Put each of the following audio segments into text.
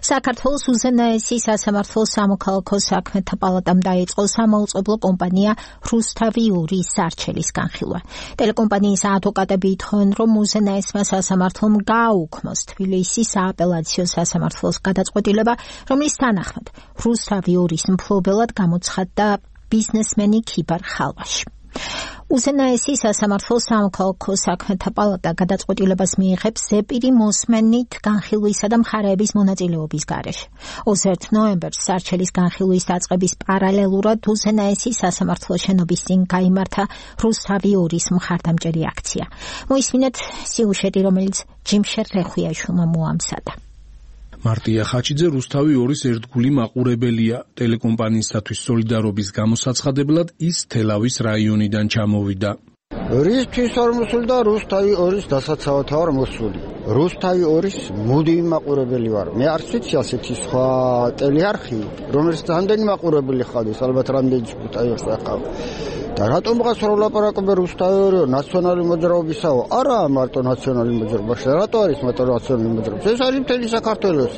საქართველოს უზენაესი სასამართლო სამოქალაქო საქმეთა პალატამ დაიწყო სამაუწყებლო კომპანია რუსთავი 2-ის სარჩელის განხილვა. ტელეკომპანიის ადვოკატები ითხოვენ, რომ უზენაესმა სასამართლომ გააუქმოს თბილისის სააპელაციო სასამართლოს გადაწყვეტილება, რომლის თანახმად რუსთავი 2-ის მფლობელად გამოცხადდა ბიზნესმენი ქიბარ ხალვაში. უზენაესი სასამართლო სამოქალაქო საქმეთა პალატა გადაწყვეტილებას მიიღებს ზეპირი მოსმენით განხილვისა და მხარეების მონაწილეობის გარეშე. 21 ნოემბერს სარჩელის განხილვის დაწყების პარალელურად უზენაესი სასამართლო შენობის წინ გაიმართა რუსთავი 2-ის მხარდამჭერი აქცია. მოისმინეთ სიუჟეტი, რომელიც ჯიმშერ რეხვიაშვილმა მოამზადა. მარტია ხაჩიძე რუსთავი 2-ის ერთგული მაყურებელია. ტელეკომპანიისათვის სოლიდარობის გამოსაცხადებლად ის თელავის რაიონიდან ჩამოვიდა. რისთვის არ მოსულდა რუსთავი 2-ის დასაცავად არ მოსული. რუსთავი 2-ის მუდმივი მაყურებელი ვარ. მე არც ვიცი ასეთი სხვა ტელეარხი, რომელიც რამდენი მაყურებელი ხარდეს, ალბათ რამდენი სპუტაიოს ახავ. და რატომღაც რო ლაპარაკობენ რუსთავი 2 ნაციონალური მოძრაობისაო? არა, მარტო ნაციონალური მოძრაობაში. რატო არის მარტო ნაციონალური მოძრაობა? ეს არის მთელი საქართველოს.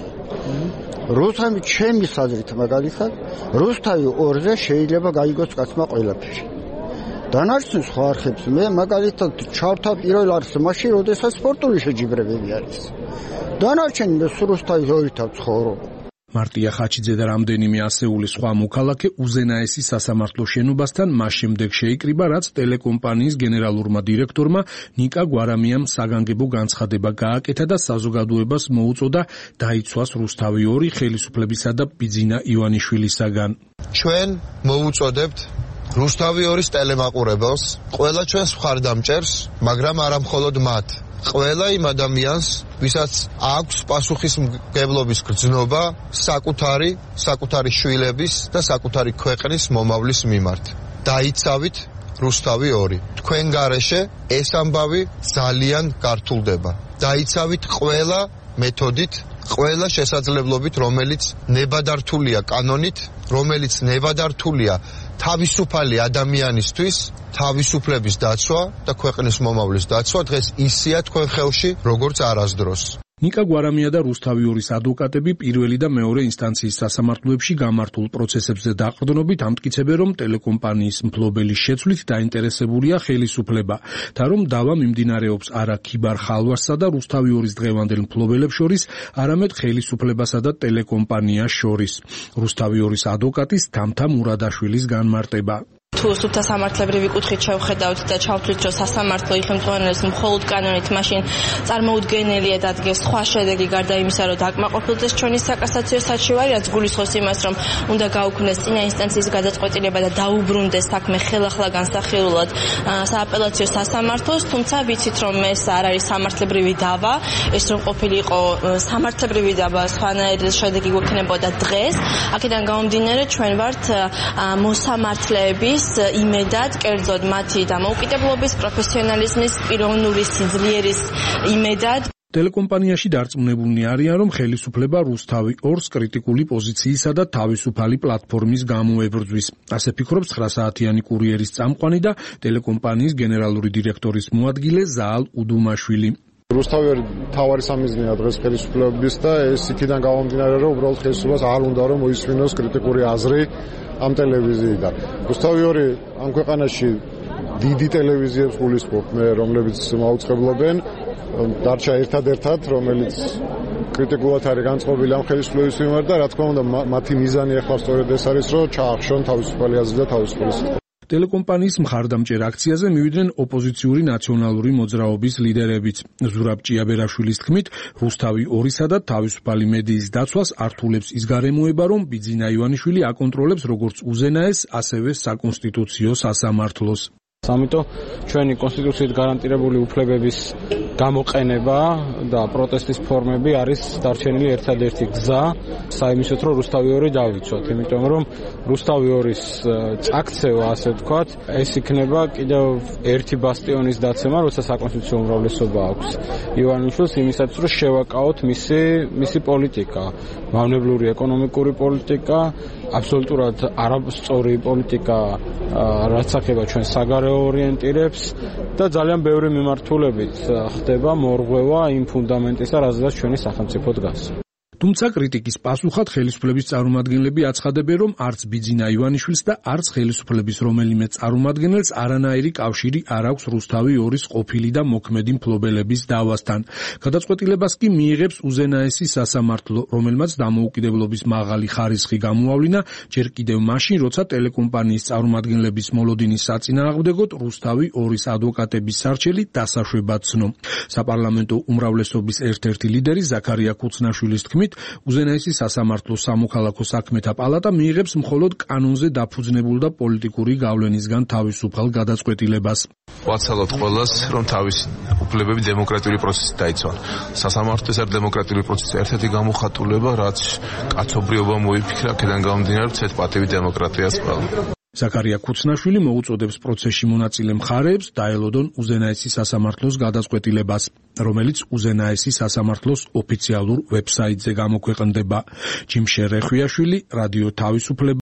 რუსთავი ჩემი ხაზრით მაგალითად, რუსთავი 2-ზე შეიძლება გაიგოს კაცმა ყველაფერი. დანარჩენ სხვა არხებს მე მაგალითად ჩავთავ პირველ არხს მაშინ, როდესაც სპორტული შეჯიბრებები არის. დანარჩენი მე რუსთავი 2-თან ცხოვრობ. მარტია ხაჩიძე და რამდენიმე ასეული სხვა მოქალაქე უზენაესი სასამართლო შენობასთან მას შემდეგ შეიკრიბა, რაც ტელეკომპანიის გენერალურმა დირექტორმა ნიკა გვარამიამ საგანგებო განცხადება გააკეთა და საზოგადოებას მოუწოდა დაიცვას რუსთავი 2 ხელისუფლებისა და ბიძინა ივანიშვილისაგან. ჩვენ მოუწოდებთ რუსთავი 2-ის ტელემაყურებელს, ყველა ჩვენს მხარდამჭერს, მაგრამ არა მხოლოდ მათ. ყველა იმ ადამიანს, ვისაც აქვს პასუხისმგებლობის გრძნობა საკუთარი შვილების და საკუთარი ქვეყნის მომავლის მიმართ. დაიცავით რუსთავი 2. თქვენ გარეშე ეს ამბავი ძალიან გართულდება. დაიცავით ყველა მეთოდით, ყველა შესაძლებლობით, რომელიც ნებადართულია კანონით, რომელიც ნებადართულია თავისუფალი ადამიანისთვის, თავისუფლების დაცვა და ქვეყნის მომავლის დაცვა დღეს ისია თქვენ ხელში, როგორც არასდროს. ნიკა გვარამია და რუსთავი 2-ის ადვოკატები პირველი და მეორე ინსტანციის სასამართლოებში გამართულ პროცესებზე დაყრდნობით ამტკიცებენ, რომ ტელეკომპანიის მფლობელის შეცვლით დაინტერესებულია ხელისუფლება და რომ დავა მიმდინარეობს არა ქიბარ ხალვასსა და რუსთავი 2-ის დღევანდელ მფლობელებს შორის, არამედ ხელისუფლებასა და ტელეკომპანიას შორის. რუსთავი 2-ის ადვოკატის თამთა მურადაშვილის განმარტება. თუ სუფთა სამართლებრივი კუთხით შევხედავთ და ჩავთვლით, რომ სასამართლო იხელმძღვანელებს მხოლოდ კანონით, მაშინ წარმოუდგენელია დადგეს სხვა შედეგი გარდა იმისა, რომ დაკმაყოფილდეს ჩვენი საკასაციო საჩივარი, რაც გულისხმობს იმას, რომ უნდა გაუქმდეს წინა ინსტანციის გადაწყვეტილება და დაუბრუნდეს საქმე ხელახლა განსახილულად სააპელაციო სასამართლოს, თუმცა ვიცით, რომ ეს არ არის სამართლებრივი დავა, ეს რომ ყოფილიყო სამართლებრივი დავა, სხვანაირი შედეგი გვექნებოდა დღეს. აქედან გამომდინარე, ჩვენ ვართ მოსამართლეების იმედად, კერძოდ მათი დამოუკიდებლობის, პროფესიონალიზმის, პიროვნული სიძლიერის იმედად. ტელეკომპანიაში დარწმუნებულნი არიან, რომ ხელისუფლება რუსთავი 2-ს კრიტიკული პოზიციისა და თავისუფალი პლატფორმის გამოებრძვის. ასე ფიქრობს 9 საათიანი კურიერის წამყვანი და ტელეკომპანიის გენერალური დირექტორის მოადგილე ზაალ უდუმაშვილი. რუსთავი 2 თავარი სამიზნეა დღეს ხელისუფლების და ეს იქიდან გამომდინარე, რომ უბრალოდ ხელისუფლებას არ უნდა რომ მოისმინოს კრიტიკული აზრი ამ ტელევიზიიდან. რუსთავი 2 ამ ქვეყანაში დიდი ტელევიზიებს გულისხმობ მე, რომლებიც მაუწყებლობენ, დარჩა ერთადერთად, რომელიც კრიტიკულად არის განწყობილი ამ ხელისუფლების მიმართ და რა თქმა უნდა მათი მიზანი ახლა სწორედ ეს არის, რომ ჩაახშონ თავისუფალი აზრი და თავისუფალი სიტყვა. ტელეკომპანიის მხარდამჭერ აქციაზე მივიდნენ ოპოზიციური ნაციონალური მოძრაობის ლიდერებიც. ზურაბ ჭიაბერაშვილის თქმით, რუსთავი 2-სა და თავისუფალი მედიის დაცვას ართულებს ის გარემოება, რომ ბიძინა ივანიშვილი აკონტროლებს როგორც უზენაეს, ასევე საკონსტიტუციო სასამართლოს. ამიტომ ჩვენი კონსტიტუციით გარანტირებული უფლებების გამოყენება და პროტესტის ფორმები არის დარჩენილი ერთადერთი გზა საიმისოთ, რომ რუსთავი 2 დავიცვათ. იმიტომ რომ რუსთავი 2-ის წაქცევა, ასე ვთქვათ, ეს იქნება კიდევ ერთი ბასტიონის დაცემა, როცა საკონსტიტუციო უმრავლესობა აქვს ივანიშვილს იმისათვის, რომ შევაკავოთ მისი პოლიტიკა, მავნებლური ეკონომიკური პოლიტიკა, აბსოლუტურად არასწორი პოლიტიკა, რაც ახება ჩვენ საგარეო ორიენტირებს და ძალიან ბევრი მიმართულებით ხდება მორღვევა იმ ფუნდამენტისა, რაზეც ჩვენი სახელმწიფო დგას. თუმცა კრიტიკის პასუხად ხელისუფლების წარმომადგენლები აცხადებენ, რომ არც ბიძინა ივანიშვილს და არც ხელისუფლების რომელიმე წარმომადგენელს არანაირი კავშირი არ აქვს რუსთავი 2-ის ყოფილი და მოქმედი მფლობელების დავასთან. გადაწყვეტილებას კი მიიღებს უზენაესი სასამართლო, რომელმაც დამოუკიდებლობის მაღალი ხარისხი გამოავლინა ჯერ კიდევ მაშინ, როცა ტელეკომპანიის წარმომადგენლების მოლოდინის საწინააღმდეგოდ რუსთავი 2-ის ადვოკატების სარჩელი დასაშვებად ცნო. საპარლამენტო უმრავლესობის ერთ-ერთი ლიდერი ზაქარია ქუცნაშვილის თქმით, უზენაესი სასამართლოს სამოქალაქო საქმეთა პალატა მიიღებს მხოლოდ კანონზე დაფუძნებულ და პოლიტიკური გავლენისგან თავისუფალ გადაწყვეტილებას. ვაცალოთ ყველას, რომ თავისი უფლებები დემოკრატიული პროცესით დაიცვან. სასამართლოს არ დემოკრატიული პროცესის ერთ-ერთი გამოხატულება, რაც კაცობრიობა მოიფიქრა, აქედან გამომდინარე ვცეთ პატივი დემოკრატიას ყველა. ზაქარია ქუცნაშვილი მოუწოდებს პროცესში მონაწილე მხარეებს დაელოდონ უზენაესი სასამართლოს გადაწყვეტილებას, რომელიც უზენაესი სასამართლოს ოფიციალურ ვებსაიტზე გამოქვეყნდება. ჯიმშე რეხვიაშვილი, რადიო თავისუფლება.